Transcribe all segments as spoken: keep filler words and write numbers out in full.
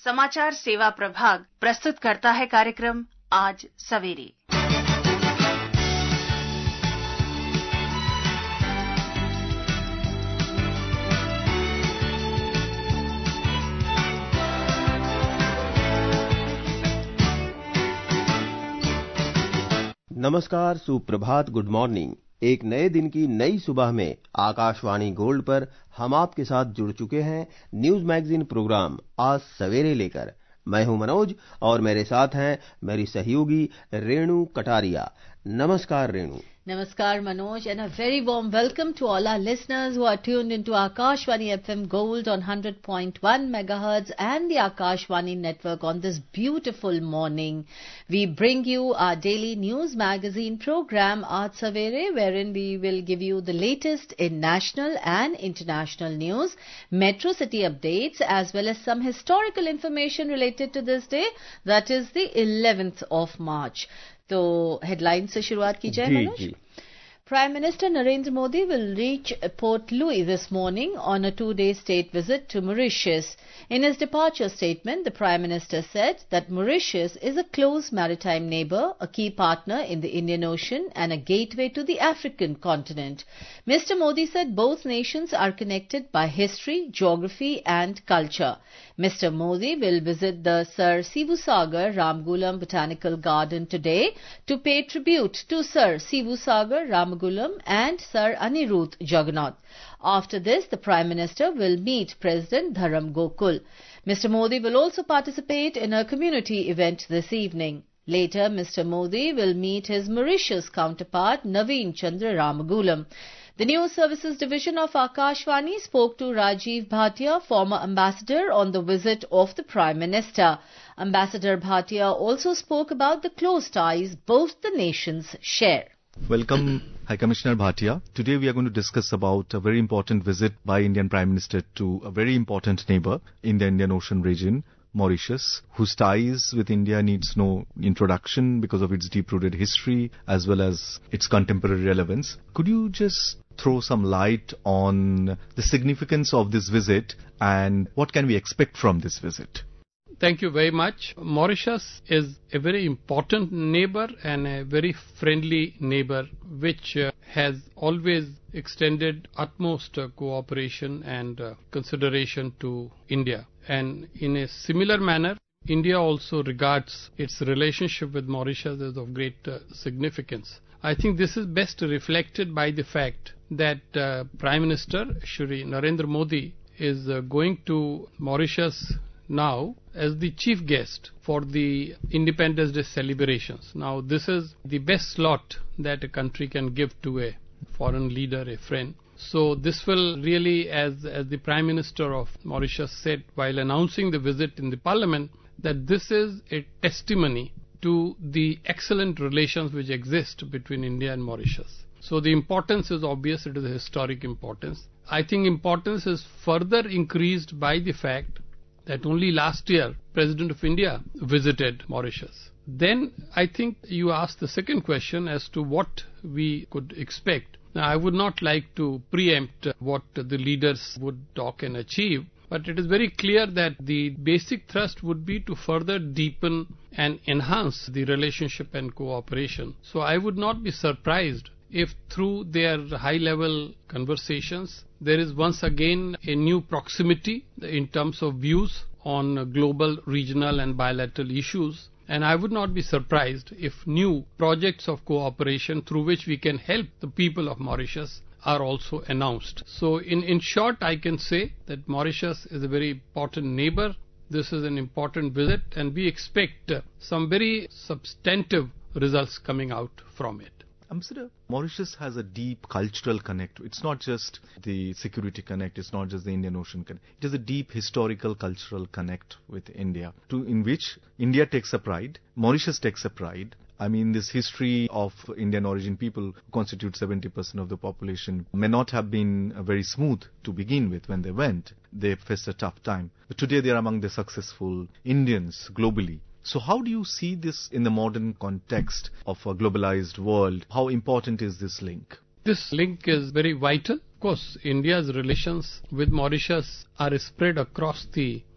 समाचार सेवा प्रभाग प्रस्तुत करता है कार्यक्रम आज सवेरे। नमस्कार, सुप्रभात, गुड मॉर्निंग। एक नए दिन की नई सुबह में आकाशवाणी गोल्ड पर हम आपके साथ जुड़ चुके हैं न्यूज मैगजीन प्रोग्राम आज सवेरे लेकर। मैं हूं मनोज और मेरे साथ हैं मेरी सहयोगी रेणु कटारिया। नमस्कार Renu. Namaskar Manoj, and a very warm welcome to all our listeners who are tuned into Akashvani F M Gold on one hundred point one megahertz and the Akashvani network on this beautiful morning. We bring you our daily news magazine program Aaj Savere, wherein we will give you the latest in national and international news, metro city updates, as well as some historical information related to this day, that is the eleventh of March. तो headline से शुरुआत की जाए Manoj. Prime Minister Narendra Modi will reach Port Louis this morning on a two-day state visit to Mauritius. In his departure statement, the Prime Minister said that Mauritius is a close maritime neighbor, a key partner in the Indian Ocean and a gateway to the African continent. Mister Modi said both nations are connected by history, geography and culture. Mister Modi will visit the Sir Sivusagar Ramgulam Botanical Garden today to pay tribute to Sir Sivusagar Ramgulam and Sir Anirudh Jagannath. After this, the Prime Minister will meet President Dharam Gokul. Mister Modi will also participate in a community event this evening. Later, Mister Modi will meet his Mauritius counterpart Naveen Chandra Ramagulam. The News Services Division of Akashvani spoke to Rajiv Bhatia, former ambassador, on the visit of the Prime Minister. Ambassador Bhatia also spoke about the close ties both the nations share. Welcome, High Commissioner Bhatia. Today we are going to discuss about a very important visit by Indian Prime Minister to a very important neighbor in the Indian Ocean region, Mauritius, whose ties with India needs no introduction because of its deep-rooted history as well as its contemporary relevance. Could you just throw some light on the significance of this visit and what can we expect from this visit? Thank you very much. Mauritius is a very important neighbor and a very friendly neighbor which uh, has always extended utmost uh, cooperation and uh, consideration to India. And in a similar manner, India also regards its relationship with Mauritius as of great uh, significance. I think this is best reflected by the fact that uh, Prime Minister Shri Narendra Modi is uh, going to Mauritius now as the chief guest for the Independence Day celebrations. Now, this is the best slot that a country can give to a foreign leader, a friend. So this will really, as, as the Prime Minister of Mauritius said while announcing the visit in the Parliament, that this is a testimony to the excellent relations which exist between India and Mauritius. So the importance is obvious, it is a historic importance. I think importance is further increased by the fact that only last year President of India visited Mauritius. Then I think you asked the second question as to what we could expect. Now, I would not like to preempt what the leaders would talk and achieve, but it is very clear that the basic thrust would be to further deepen and enhance the relationship and cooperation. So I would not be surprised if through their high-level conversations there is once again a new proximity in terms of views on global, regional and bilateral issues. And I would not be surprised if new projects of cooperation through which we can help the people of Mauritius are also announced. So in, in short, I can say that Mauritius is a very important neighbor. This is an important visit and we expect uh, some very substantive results coming out from it. Ambassador, Mauritius has a deep cultural connect. It's not just the security connect, it's not just the Indian Ocean connect. It is a deep historical cultural connect with India, to in which India takes a pride, Mauritius takes a pride. I mean, this history of Indian origin people who constitute seventy percent of the population may not have been uh, very smooth to begin with when they went. They faced a tough time. But today they are among the successful Indians globally. So how do you see this in the modern context of a globalized world? How important is this link? This link is very vital. Of course, India's relations with Mauritius are spread across the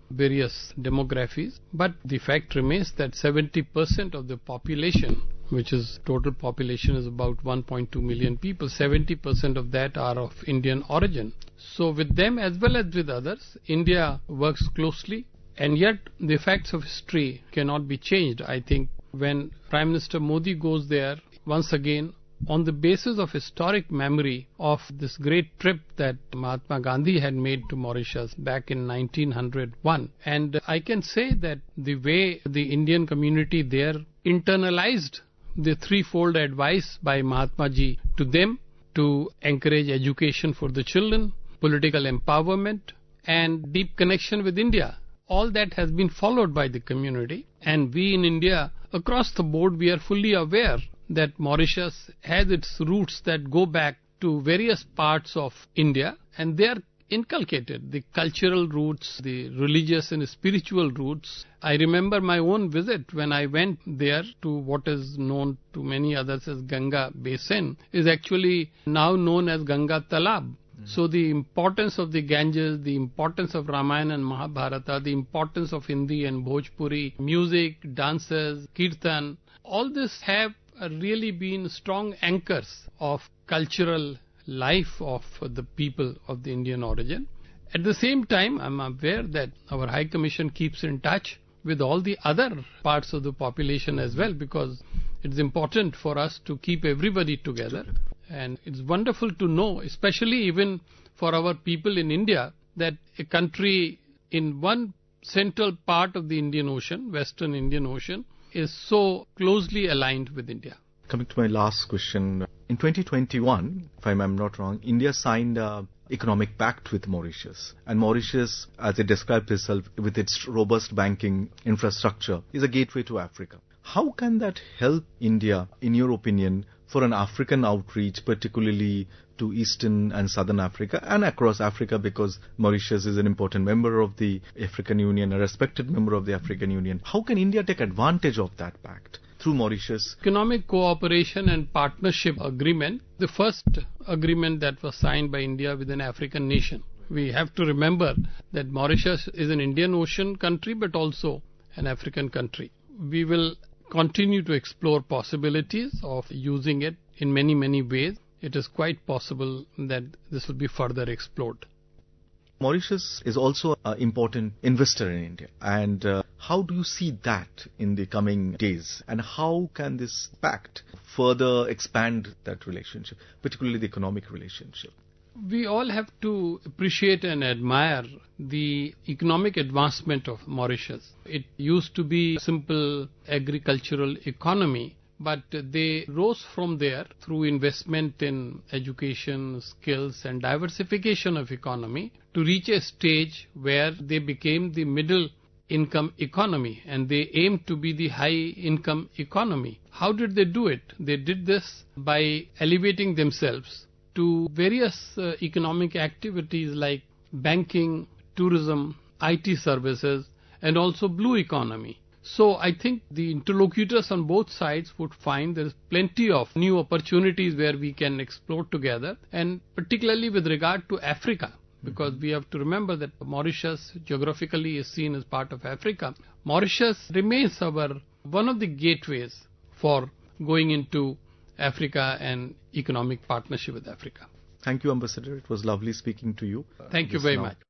various demographies. But the fact remains that seventy percent of the population, which is total population is about one point two million people, seventy percent of that are of Indian origin. So with them as well as with others, India works closely, and yet the facts of history cannot be changed. I think when Prime Minister Modi goes there, once again, on the basis of historic memory of this great trip that Mahatma Gandhi had made to Mauritius back in nineteen oh one. And I can say that the way the Indian community there internalized the threefold advice by Mahatma Ji to them to encourage education for the children, political empowerment, and deep connection with India. All that has been followed by the community, and we in India, across the board, we are fully aware that Mauritius has its roots that go back to various parts of India, and they are inculcated, the cultural roots, the religious and spiritual roots. I remember my own visit when I went there to what is known to many others as Ganga Basin, is actually now known as Ganga Talab. So the importance of the Ganges, the importance of Ramayana and Mahabharata, the importance of Hindi and Bhojpuri, music, dances, kirtan, all this have really been strong anchors of cultural life of the people of the Indian origin. At the same time, I'm aware that our High Commission keeps in touch with all the other parts of the population as well, because it's important for us to keep everybody together. And it's wonderful to know, especially even for our people in India, that a country in one central part of the Indian Ocean, Western Indian Ocean, is so closely aligned with India. Coming to my last question, in twenty twenty-one, if I'm not wrong, India signed an economic pact with Mauritius. And Mauritius, as it described itself with its robust banking infrastructure, is a gateway to Africa. How can that help India, in your opinion, for an African outreach, particularly to Eastern and Southern Africa and across Africa, because Mauritius is an important member of the African Union, a respected member of the African Union? How can India take advantage of that pact through Mauritius? Economic cooperation and partnership agreement, the first agreement that was signed by India with an African nation. We have to remember that Mauritius is an Indian Ocean country but also an African country. We will continue to explore possibilities of using it in many, many ways. It is quite possible that this will be further explored. Mauritius is also an important investor in India. And uh, how do you see that in the coming days? And how can this pact further expand that relationship, particularly the economic relationship? We all have to appreciate and admire the economic advancement of Mauritius. It used to be a simple agricultural economy, but they rose from there through investment in education, skills and diversification of economy to reach a stage where they became the middle income economy, and they aimed to be the high income economy. How did they do it? They did this by elevating themselves to various uh, economic activities like banking, tourism, I T services, and also blue economy. So I think the interlocutors on both sides would find there is plenty of new opportunities where we can explore together, and particularly with regard to Africa, because we have to remember that Mauritius geographically is seen as part of Africa. Mauritius remains our one of the gateways for going into Africa and economic partnership with Africa. Thank you, Ambassador. It was lovely speaking to you. Thank you very much.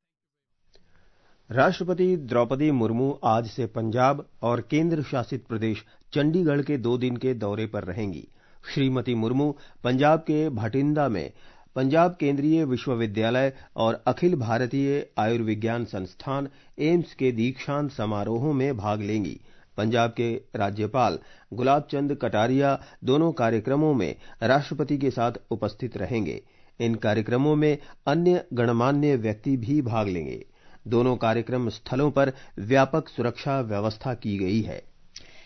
राष्ट्रपति द्रौपदी मुर्मू आज से पंजाब और केंद्र शासित प्रदेश चंडीगढ़ के दो दिन के दौरे पर रहेंगी। श्रीमती मुर्मू पंजाब के भटिंडा में पंजाब केंद्रीय विश्वविद्यालय और अखिल भारतीय आयुर्विज्ञान संस्थान एम्स के दीक्षांत समारोहों में भाग लेंगी। पंजाब के राज्यपाल गुलाब चंद कटारिया दोनों कार्यक्रमों में राष्ट्रपति के साथ उपस्थित रहेंगे। इन कार्यक्रमों में अन्य गणमान्य व्यक्ति भी भाग लेंगे। दोनों कार्यक्रम स्थलों पर व्यापक सुरक्षा व्यवस्था की गई है।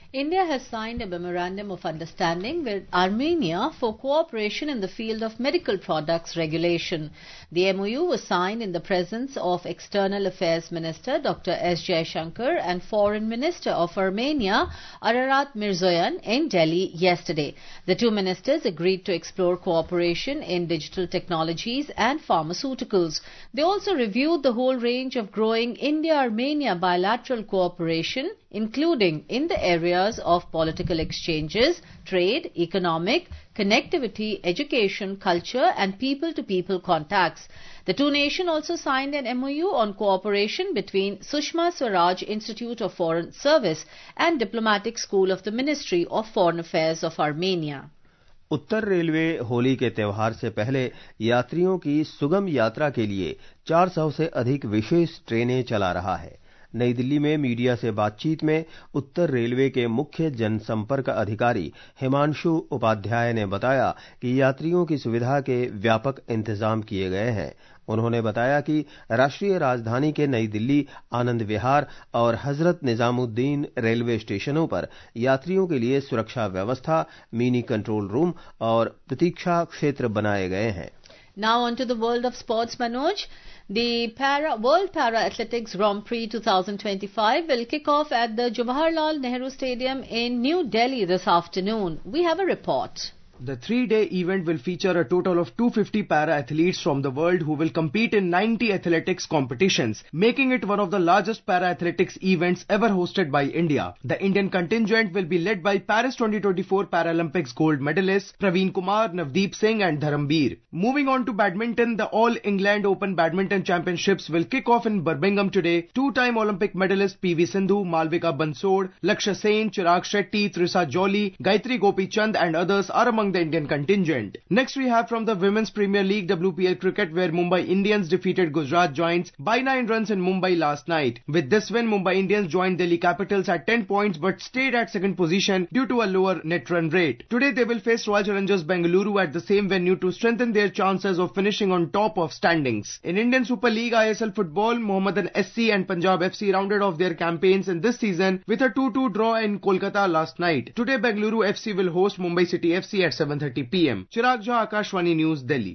India has signed a memorandum of understanding with Armenia for cooperation in the field of medical products regulation. The M O U was signed in the presence of External Affairs Minister Doctor S. Jaishankar and Foreign Minister of Armenia Ararat Mirzoyan in Delhi yesterday. The two ministers agreed to explore cooperation in digital technologies and pharmaceuticals. They also reviewed the whole range of growing India-Armenia bilateral cooperation, including in the areas of political exchanges, trade, economic, connectivity, education, culture and people-to-people contacts. The two nations also signed an M O U on cooperation between Sushma Swaraj Institute of Foreign Service and Diplomatic School of the Ministry of Foreign Affairs of Armenia. उत्तर railway Holi के त्यौहार से पहले यात्रियों की सुगम यात्रा के लिए चार सौ से अधिक विशेष ट्रेनें चला रहा है। नई दिल्ली में मीडिया से बातचीत में उत्तर रेलवे के मुख्य जनसंपर्क अधिकारी हिमांशु उपाध्याय ने बताया कि यात्रियों की सुविधा के व्यापक इंतजाम किए गए हैं। उन्होंने बताया कि राष्ट्रीय राजधानी के नई दिल्ली, आनंद विहार और हजरत निजामुद्दीन रेलवे स्टेशनों पर यात्रियों के लिए सुरक्षा व्यवस्था, मिनी कंट्रोल रूम और प्रतीक्षा क्षेत्र बनाए गए हैं। Now on to the world of sports, Manoj. The Para, World Para Athletics Grand Prix twenty twenty-five will kick off at the Jawaharlal Nehru Stadium in New Delhi this afternoon. We have a report. The three-day event will feature a total of two hundred fifty para-athletes from the world who will compete in ninety athletics competitions, making it one of the largest para-athletics events ever hosted by India. The Indian contingent will be led by Paris twenty twenty-four Paralympics gold medalists Praveen Kumar, Navdeep Singh and Dharamveer. Moving on to badminton, the All England Open Badminton Championships will kick off in Birmingham today. Two-time Olympic medalist P V Sindhu, Malvika Bansod, Lakshya Sen, Chirag Shetty, Trisa Jolly, Gayatri Gopichand and others are among the Indian contingent. Next we have from the Women's Premier League W P L cricket, where Mumbai Indians defeated Gujarat Giants by nine runs in Mumbai last night. With this win, Mumbai Indians joined Delhi Capitals at ten points but stayed at second position due to a lower net run rate. Today they will face Royal Challengers Bengaluru at the same venue to strengthen their chances of finishing on top of standings. In Indian Super League I S L football, Mohammedan S C and Punjab F C rounded off their campaigns in this season with a two two draw in Kolkata last night. Today Bengaluru F C will host Mumbai City F C at seven thirty p m Chirag Jha, Akashvani News, Delhi.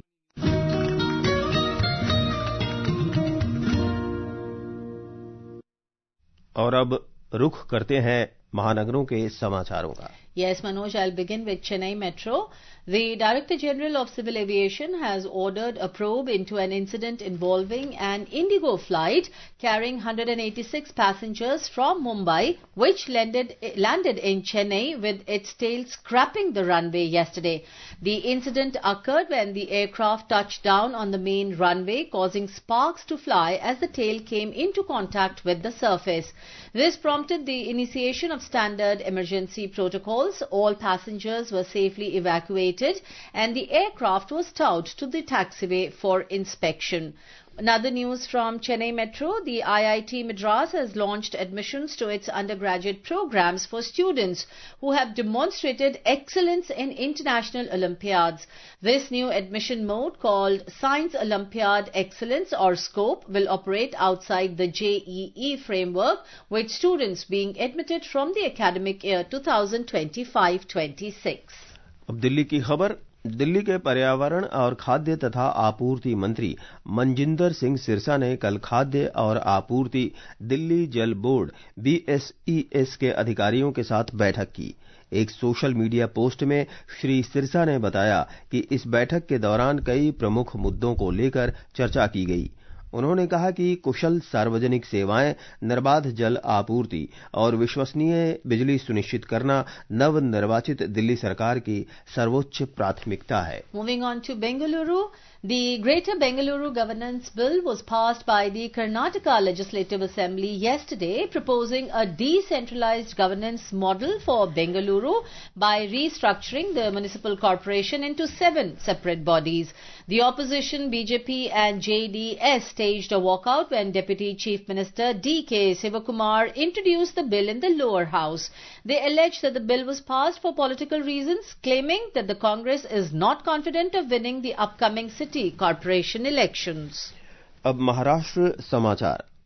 और अब रुख करते हैं महानगरों के समाचारों का। Yes, Manoj, I'll begin with Chennai Metro. The Director General of Civil Aviation has ordered a probe into an incident involving an Indigo flight carrying one hundred eighty-six passengers from Mumbai, which landed, landed in Chennai with its tail scrapping the runway yesterday. The incident occurred when the aircraft touched down on the main runway, causing sparks to fly as the tail came into contact with the surface. This prompted the initiation of standard emergency protocols. All passengers were safely evacuated and the aircraft was towed to the taxiway for inspection. Another news from Chennai Metro, the I I T Madras has launched admissions to its undergraduate programs for students who have demonstrated excellence in international Olympiads. This new admission mode, called Science Olympiad Excellence or SCOPE, will operate outside the J E E framework, with students being admitted from the academic year twenty twenty-five twenty-six. अब दिल्ली की खबर। दिल्ली के पर्यावरण और खाद्य तथा आपूर्ति मंत्री मनजिंदर सिंह सिरसा ने कल खाद्य और आपूर्ति Delhi Jal Board B S E S के अधिकारियों के साथ बैठक की। एक सोशल मीडिया पोस्ट में श्री सिरसा ने बताया कि इस बैठक के दौरान कई प्रमुख मुद्दों को लेकर चर्चा की गई। उन्होंने कहा कि कुशल सार्वजनिक सेवाएं, निर्बाध जल आपूर्ति और विश्वसनीय बिजली सुनिश्चित करना नवनिर्वाचित दिल्ली सरकार की सर्वोच्च प्राथमिकता है। Moving on to Bengaluru, the Greater Bengaluru Governance Bill was passed by the Karnataka Legislative Assembly yesterday, proposing a decentralized governance model for Bengaluru by restructuring the municipal corporation into seven separate bodies. The opposition B J P and J D S staged a walkout when Deputy Chief Minister D K Sivakumar introduced the bill in the lower house. They alleged that the bill was passed for political reasons, claiming that the Congress is not confident of winning the upcoming city corporation elections. अब महाराष्ट्र समाचार।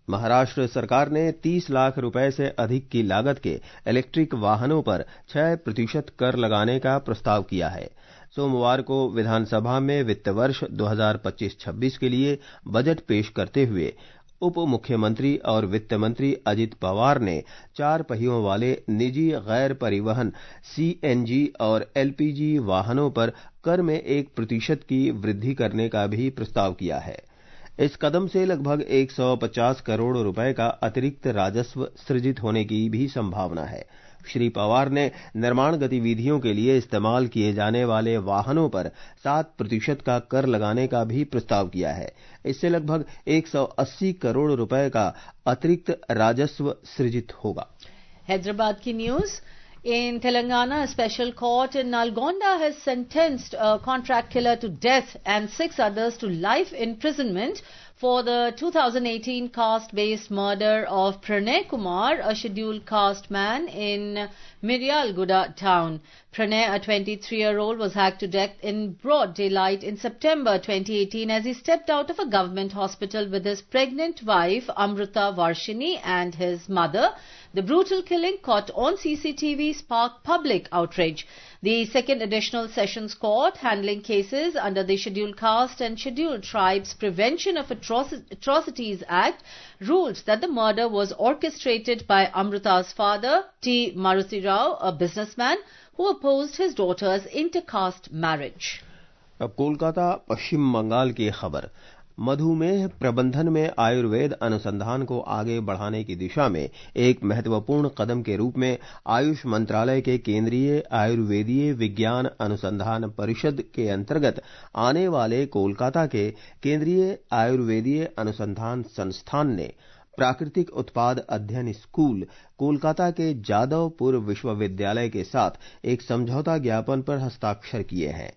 महाराष्ट्र सरकार ने तीस लाख रुपए से अधिक की लागत के इलेक्ट्रिक वाहनों पर छह प्रतिशत कर लगाने का प्रस्ताव किया है। सोमवार को विधानसभा में वित्त वर्ष दो हज़ार पच्चीस छब्बीस के लिए बजट पेश करते हुए उप मुख्यमंत्री और वित्त मंत्री अजित पवार ने चार पहियों वाले निजी गैर परिवहन सीएनजी और एलपीजी वाहनों पर कर में एक प्रतिशत की वृद्धि करने का भी प्रस्ताव किया है। इस कदम से लगभग एक सौ पचास करोड़ रुपए का अतिरिक्त राजस्व सृजित होने की भी संभावना है। श्री पवार ने निर्माण गतिविधियों के लिए इस्तेमाल किए जाने वाले वाहनों पर सात प्रतिशत का कर लगाने का भी प्रस्ताव किया है। इससे लगभग एक सौ अस्सी करोड़ रुपए का अतिरिक्त राजस्व सृजित होगा। हैदराबाद की news. In Telangana, a special court in Nalgonda has sentenced a contract killer to death and six others to life imprisonment for the two thousand eighteen caste-based murder of Pranay Kumar, a scheduled caste man in Miryalguda town. Pranay, a twenty-three-year-old, was hacked to death in broad daylight in September twenty eighteen as he stepped out of a government hospital with his pregnant wife Amrita Varshini and his mother. The brutal killing caught on C C T V sparked public outrage. The second additional sessions court handling cases under the Scheduled Caste and Scheduled Tribes Prevention of Atroci- Atrocities Act ruled that the murder was orchestrated by Amrita's father, T. Maruti Rao, a businessman who opposed his daughter's intercaste marriage. अब कोलकाता पश्चिम बंगाल की खबर। मधुमेह प्रबंधन में आयुर्वेद अनुसंधान को आगे बढ़ाने की दिशा में एक महत्वपूर्ण कदम के रूप में आयुष मंत्रालय के केंद्रीय आयुर्वेदीय विज्ञान अनुसंधान परिषद के अंतर्गत आने वाले कोलकाता के केंद्रीय आयुर्वेदीय अनुसंधान संस्थान ने प्राकृतिक उत्पाद अध्ययन स्कूल कोलकाता के जादवपुर विश्वविद्यालय के साथ एक समझौता ज्ञापन पर हस्ताक्षर किए हैं।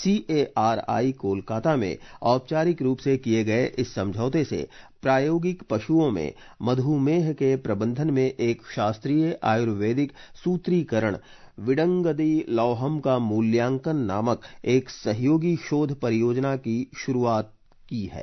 सीएआरआई कोलकाता में औपचारिक रूप से किए गए इस समझौते से प्रायोगिक पशुओं में मधुमेह के प्रबंधन में एक शास्त्रीय आयुर्वेदिक सूत्रीकरण विडंगदी लौहम का मूल्यांकन नामक एक सहयोगी शोध परियोजना की शुरुआत की है।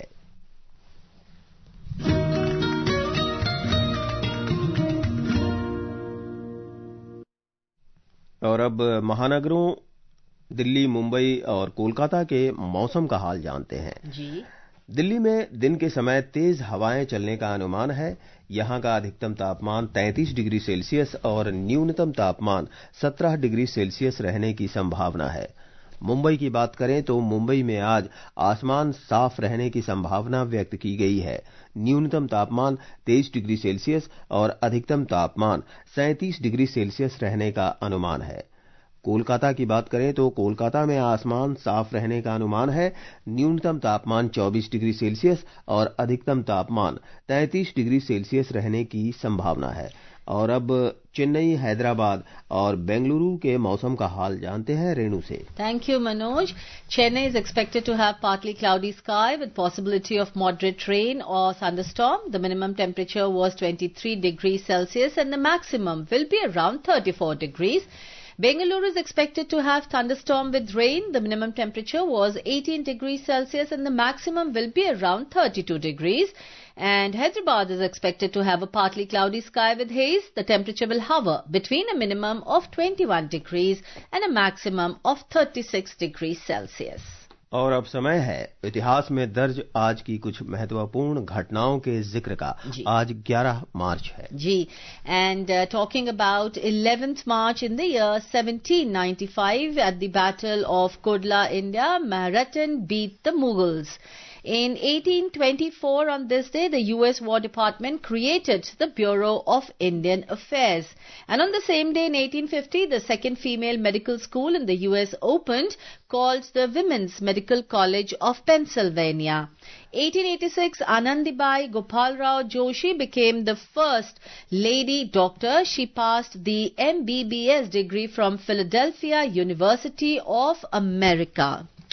और अब महानगरों दिल्ली, मुंबई और कोलकाता के मौसम का हाल जानते हैं। जी। दिल्ली में दिन के समय तेज हवाएं चलने का अनुमान है। यहां का अधिकतम तापमान तैंतीस डिग्री सेल्सियस और न्यूनतम तापमान सत्रह डिग्री सेल्सियस रहने की संभावना है। मुंबई की बात करें तो मुंबई में आज आसमान साफ रहने की संभावना व्यक्त की गई है। न्यूनतम तापमान तेईस डिग्री सेल्सियस और अधिकतम तापमान सैंतीस डिग्री सेल्सियस रहने का अनुमान है। कोलकाता की बात करें तो कोलकाता में आसमान साफ रहने का अनुमान है। न्यूनतम तापमान चौबीस डिग्री सेल्सियस और अधिकतम तापमान तैंतीस डिग्री सेल्सियस रहने की संभावना है। और अब चेन्नई, हैदराबाद और बेंगलुरु के मौसम का हाल जानते हैं रेणु से। Thank you, Manoj. Chennai is expected to have partly cloudy sky with possibility of moderate rain or thunderstorm. The minimum temperature was twenty-three degrees Celsius and the maximum will be around thirty-four degrees. Bengaluru is expected to have thunderstorm with rain. The minimum temperature was eighteen degrees Celsius and the maximum will be around thirty-two degrees. And Hyderabad is expected to have a partly cloudy sky with haze. The temperature will hover between a minimum of twenty-one degrees and a maximum of thirty-six degrees Celsius. और अब समय है इतिहास में दर्ज आज की कुछ महत्वपूर्ण घटनाओं के जिक्र का। आज ग्यारह मार्च है जी। And talking about eleventh March in the year seventeen ninety-five at the Battle of Kodla, India, Marathan beat the Mughals. In eighteen twenty-four, on this day, the U S War Department created the Bureau of Indian Affairs. And on the same day, in eighteen fifty, the second female medical school in the U S opened, called the Women's Medical College of Pennsylvania. eighteen eighty-six, Anandibai Gopal Rao Joshi became the first lady doctor. She passed the M B B S degree from Philadelphia University of America.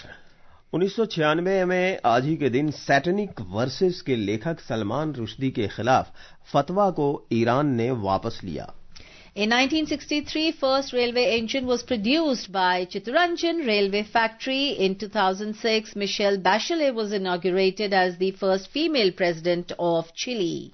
उन्नीस सौ छियानवे में आज ही के दिन satanic versus के लेखक सलमान रुश्दी के खिलाफ फतवा को ईरान ने वापस लिया। In nineteen sixty-three, first railway engine was produced by Chittaranjan Railway Factory. In two thousand six, Michelle Bachelet was inaugurated as the first female president of Chile.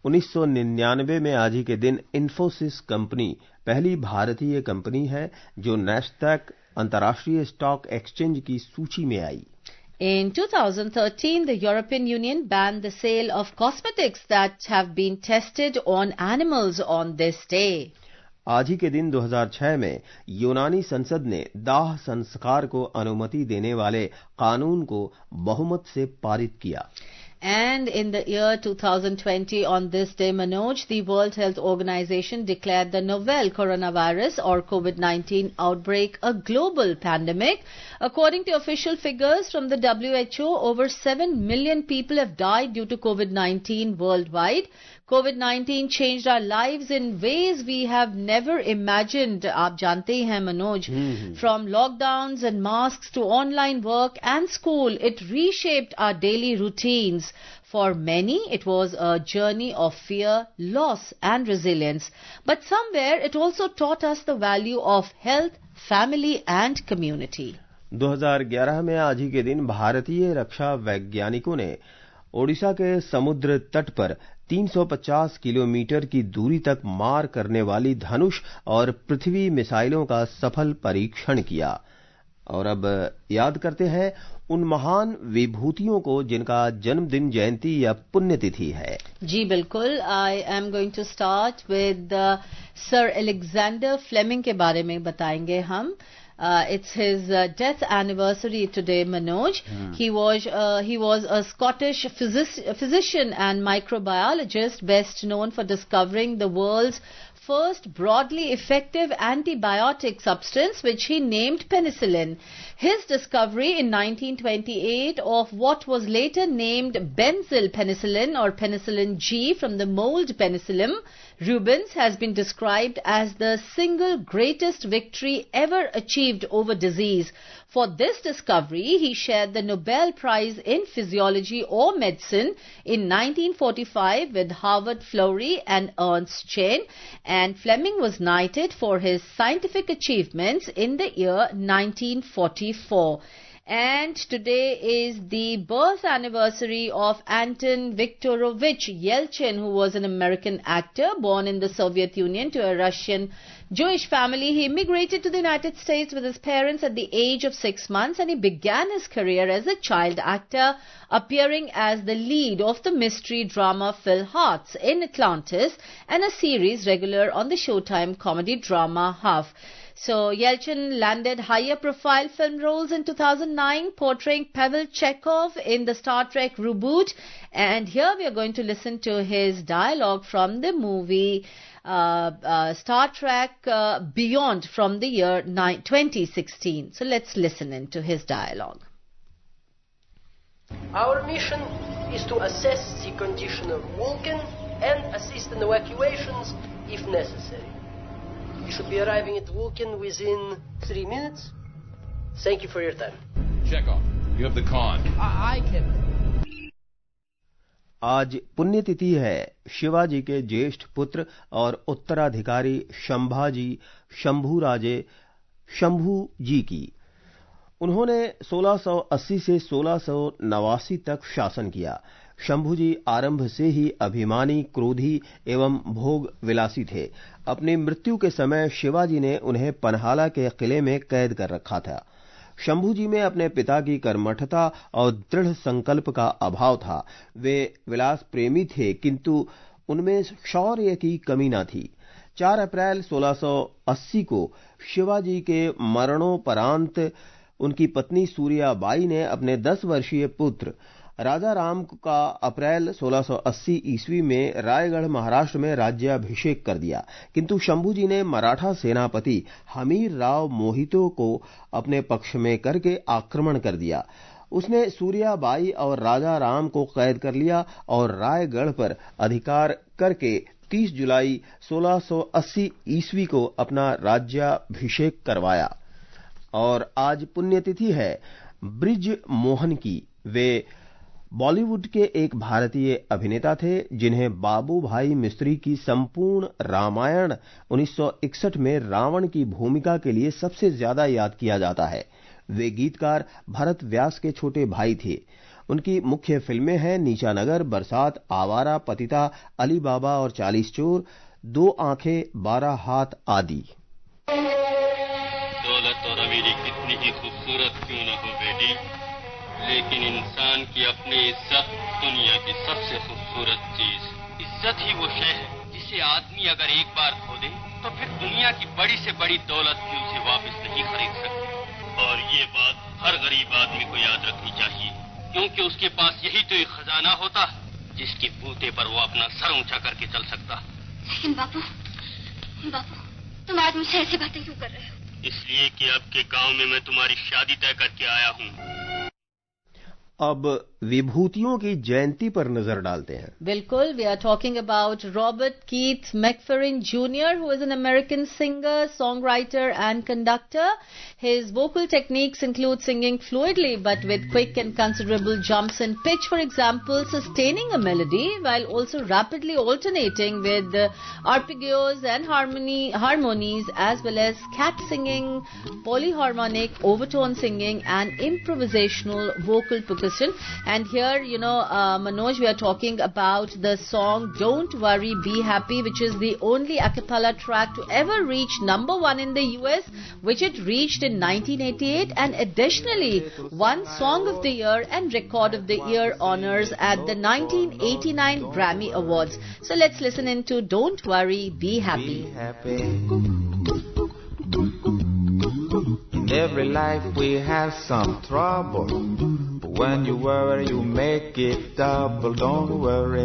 उन्नीस सौ निन्यानवे में आज ही के दिन इन्फोसिस कंपनी पहली भारतीय कंपनी है जो नैस्डैक अंतर्राष्ट्रीय स्टॉक एक्सचेंज की सूची में आई। In two thousand thirteen, the European Union banned the sale of cosmetics that have been tested on animals on this day. आज ही के दिन दो हज़ार छह में यूनानी संसद ने दाह संस्कार को अनुमति देने वाले कानून को बहुमत से पारित किया। And in the year two thousand twenty, on this day, Manoj, the World Health Organization declared the novel coronavirus or COVID nineteen outbreak a global pandemic. According to official figures from the W H O, over seven million people have died due to COVID nineteen worldwide. COVID nineteen changed our lives in ways we have never imagined. Aap jante hi hain, Manoj. Mm-hmm. From lockdowns and masks to online work and school, it reshaped our daily routines. For many, it was a journey of fear, loss and resilience. But somewhere, it also taught us the value of health, family and community. दो हज़ार ग्यारह में आज ही के दिन भारतीय रक्षा वैज्ञानिकों ने ओडिशा के समुद्र तट पर तीन सौ पचास किलोमीटर की दूरी तक मार करने वाली धनुष और पृथ्वी मिसाइलों का सफल परीक्षण किया। और अब याद करते हैं उन महान विभूतियों को जिनका जन्मदिन, जयंती या पुण्यतिथि है। जी बिल्कुल, I am going to start with Sir Alexander Fleming के बारे में बताएंगे हम। Uh, it's his uh, death anniversary today, Manoj. Hmm. He was uh, he was a Scottish physic- physician and microbiologist, best known for discovering the world's first broadly effective antibiotic substance, which he named penicillin. His discovery in nineteen twenty-eight of what was later named benzyl penicillin or penicillin G from the mold Penicillium rubens has been described as the single greatest victory ever achieved over disease. For this discovery, he shared the Nobel Prize in Physiology or Medicine in nineteen forty-five with Howard Florey and Ernst Chain, and Fleming was knighted for his scientific achievements in the year nineteen forty-four. And today is the birth anniversary of Anton Viktorovich Yelchin, who was an American actor born in the Soviet Union to a Russian Jewish family. He immigrated to the United States with his parents at the age of six months, and he began his career as a child actor, appearing as the lead of the mystery drama Phil Hearts in Atlantis and a series regular on the Showtime comedy drama Huff. So Yelchin landed higher profile film roles in two thousand nine, portraying Pavel Chekhov in the Star Trek reboot. And here we are going to listen to his dialogue from the movie uh, uh, Star Trek uh, Beyond from the year twenty sixteen. So let's listen into his dialogue. Our mission is to assess the condition of Vulcan and assist in evacuations if necessary. We should be arriving at Vulcan within three minutes. Thank you for your time. Chekhov, you have the con. I can. आज पुण्यतिथि है शिवाजी के ज्येष्ठ पुत्र और उत्तराधिकारी शंभाजी शंभूराजे शंभू जी की। उन्होंने सोलह सौ अस्सी से सोलह सौ नवासी तक शासन किया। शंभूजी आरंभ से ही अभिमानी, क्रोधी एवं भोग विलासी थे। अपनी मृत्यु के समय शिवाजी ने उन्हें पन्हाला के किले में कैद कर रखा था। शंभूजी में अपने पिता की कर्मठता और दृढ़ संकल्प का अभाव था। वे विलास प्रेमी थे, किंतु उनमें शौर्य की कमी न थी। चार अप्रैल सोलह सौ अस्सी को शिवाजी के मरणोपरांत उनकी पत्नी सूर्याबाई ने अपने दस वर्षीय पुत्र राजा राम का अप्रैल सोलह सौ अस्सी ईस्वी में रायगढ़ महाराष्ट्र में राज्याभिषेक कर दिया। किंतु शंभूजी ने मराठा सेनापति हमीर राव मोहितो को अपने पक्ष में करके आक्रमण कर दिया। उसने सूर्याबाई और राजा राम को कैद कर लिया और रायगढ़ पर अधिकार करके तीस जुलाई सोलह सौ अस्सी ईस्वी को अपना राज्याभिषेक करवाया। और आज पुण्यतिथि है ब्रिज मोहन की। वे बॉलीवुड के एक भारतीय अभिनेता थे जिन्हें बाबू भाई मिस्त्री की संपूर्ण रामायण उन्नीस सौ इकसठ में रावण की भूमिका के लिए सबसे ज्यादा याद किया जाता है। वे गीतकार भरत व्यास के छोटे भाई थे। उनकी मुख्य फिल्में हैं नीचा नगर, बरसात, आवारा, पतिता, अली बाबा और चालीस चोर, दो आंखें, बारह हाथ आदि। दौलत और अमीरी कितनी ही खूबसूरत क्यों न हो बेटी, लेकिन इंसान की अपनी इज्जत दुनिया की सबसे खूबसूरत चीज। इज्जत ही वो शय है जिसे आदमी अगर एक बार खो दे तो फिर दुनिया की बड़ी से बड़ी दौलत भी उसे वापस नहीं खरीद सकती। और ये बात हर गरीब आदमी को याद रखनी चाहिए, क्योंकि उसके पास यही तो एक खजाना होता है जिसके बूते पर वो अपना सर ऊंचा करके चल सकता। लेकिन बापू, बापू, तुम आज मुझसे ऐसी बातें क्यों कर रहे हो? इसलिए कि अब के गांव में मैं तुम्हारी शादी तय करके आया हूँ। अब विभूतियों की जयंती पर नजर डालते हैं। बिल्कुल, we are talking about Robert Keith McFerrin Junior, who is an American singer, songwriter and conductor. His vocal techniques include singing fluidly but with quick and considerable jumps in pitch, for example, sustaining a melody while also rapidly alternating with arpeggios and harmony harmonies, as well as cat singing, polyharmonic, overtone singing and improvisational vocal percussion. And here, you know, uh, Manoj, we are talking about the song Don't Worry, Be Happy, which is the only a cappella track to ever reach number one in the U S, which it reached in nineteen eighty-eight, and additionally won Song of the Year and Record of the Year honors at the nineteen eighty-nine Grammy Awards. So let's listen into Don't Worry, Be Happy. Be happy. In every life we have some trouble. When you worry, you make it double. Don't worry.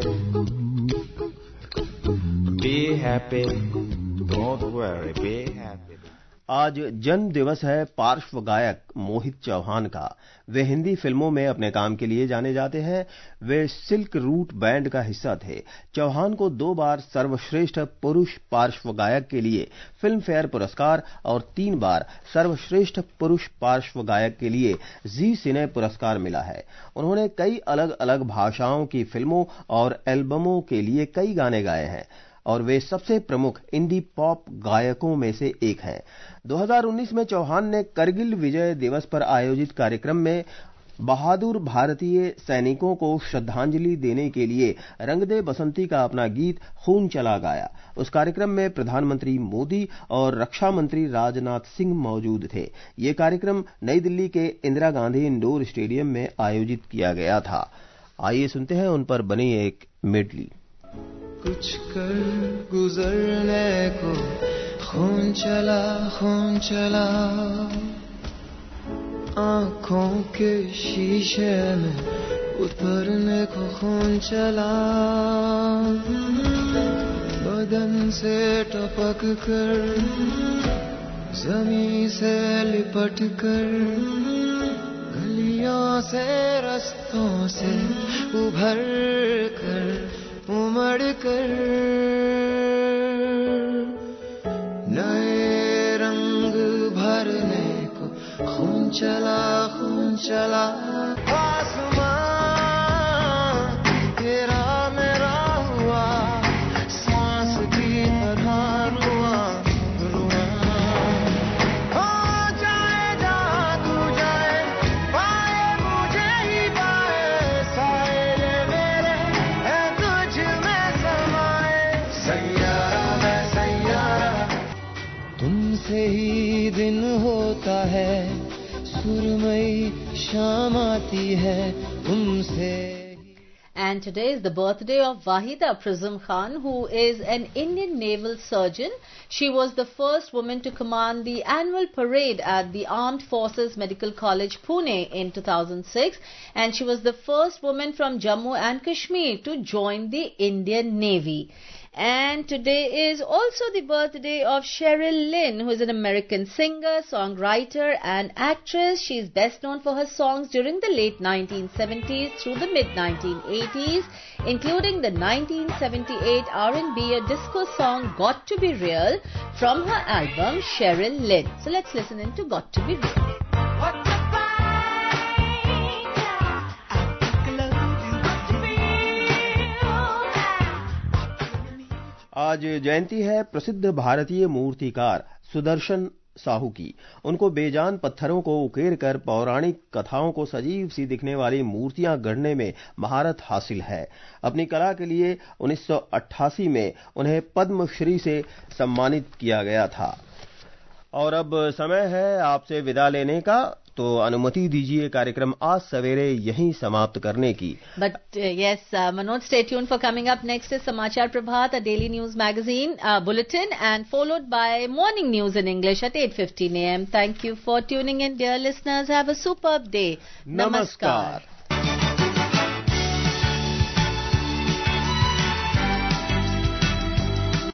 Be happy. Don't worry. Be happy. आज जन्म दिवस है पार्श्व गायक मोहित चौहान का। वे हिंदी फिल्मों में अपने काम के लिए जाने जाते हैं। वे सिल्क रूट बैंड का हिस्सा थे। चौहान को दो बार सर्वश्रेष्ठ पुरुष पार्श्व गायक के लिए फिल्म फेयर पुरस्कार और तीन बार सर्वश्रेष्ठ पुरुष पार्श्व गायक के लिए जी सिने पुरस्कार मिला है। उन्होंने कई अलग अलग भाषाओं की फिल्मों और एल्बमों के लिए कई गाने गाए हैं और वे सबसे प्रमुख इंडी पॉप गायकों में से एक हैं। दो हज़ार उन्नीस में चौहान ने करगिल विजय दिवस पर आयोजित कार्यक्रम में बहादुर भारतीय सैनिकों को श्रद्धांजलि देने के लिए रंग दे बसंती का अपना गीत खून चला गाया। उस कार्यक्रम में प्रधानमंत्री मोदी और रक्षा मंत्री राजनाथ सिंह मौजूद थे। ये कार्यक्रम नई दिल्ली के इंदिरा गांधी इंडोर स्टेडियम में आयोजित किया गया था। आइए सुनते हैं उन पर बनी एक मेडली। कुछ कर गुजरने को खून चला खून चला, आंखों के शीशे में उतरने को खून चला, बदन से टपक कर जमीन से लिपट कर, गलियों से रास्तों से उभर कर उमड़ कर, नए रंग भरने को खून चला खून चला, आसमां तेरा मेरा हुआ, सांस की तरह रुआ रुआ, हो जाए जहाँ तू जाए, पाए मुझे ही पाए, साए मेरे है तुझ में समाए, सैयारा मैं सैयारा, तुमसे ही दिन होता है, सुरमई शाम आती है तुमसे। And today is the birthday of Wahida Prism Khan, who is an Indian naval surgeon. She was the first woman to command the annual parade at the Armed Forces Medical College, Pune in two thousand six, and she was the first woman from Jammu and Kashmir to join the Indian Navy. And today is also the birthday of Cheryl Lynn, who is an American singer, songwriter and actress. She is best known for her songs during the late nineteen seventies through the mid nineteen eighties, including the nineteen seventy-eight R and B a disco song Got to Be Real from her album Cheryl Lynn. So let's listen into Got to Be Real. आज जयंती है प्रसिद्ध भारतीय मूर्तिकार सुदर्शन साहू की। उनको बेजान पत्थरों को उकेर कर पौराणिक कथाओं को सजीव सी दिखने वाली मूर्तियां गढ़ने में महारत हासिल है। अपनी कला के लिए उन्नीस सौ अट्ठासी में उन्हें पद्मश्री से सम्मानित किया गया था। और अब समय है आपसे विदा लेने का, तो अनुमति दीजिए कार्यक्रम आज सवेरे यहीं समाप्त करने की। But uh, yes, uh, Manoj, stay tuned for coming up next is Samachar Prabhat, a daily news magazine uh, bulletin, and followed by morning news in English at eight fifteen a m. Thank you for tuning in, dear listeners. Have a superb day. Namaskar. Namaskar.